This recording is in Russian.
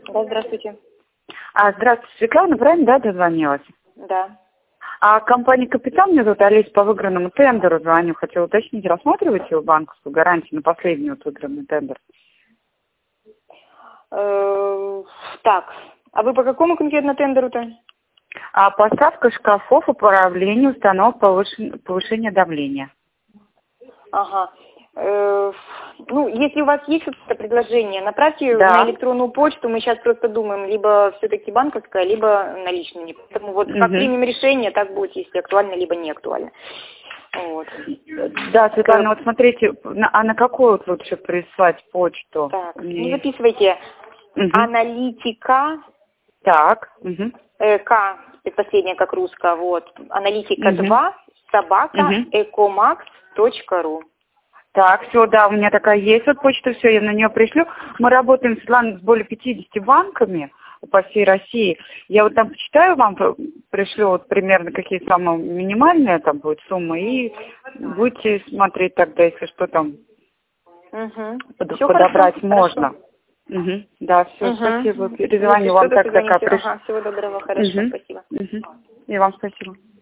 Да, здравствуйте. Здравствуйте, Светлана, правильно, да, дозвонилась? Да. Компания «Капитан», меня зовут Олеся, по выигранному тендеру звоню. Хотела уточнить, рассматриваете вы банковскую гарантию на последний выигранный тендер? Так, а вы по какому конкретно тендеру-то? Поставка шкафов, управление, установок повышения давления. Ага. Ну, если у вас есть какое-то предложение, направьте Да. на электронную почту. Мы сейчас просто думаем, либо все-таки банковская, либо наличными. Поэтому вот как примем решение, так будет, если актуально, либо не актуально. Вот. Да, Светлана, вот смотрите, на какую вот лучше прислать почту? Так, ну записывайте. Аналитика. Так. К, последняя как русская, вот. Аналитика 2, собака, ecomax.ru. Так, все, да, у меня такая есть вот почта, все, я на нее пришлю. Мы работаем, Светлана, с более 50 банками по всей России. Я вот там почитаю вам, пришлю вот примерно какие самые минимальные там будут суммы, и будете смотреть тогда, если что там подобрать хорошо, можно. Да, все, спасибо. Перезвоню вам, как-то всего доброго, хорошо, спасибо. И вам спасибо.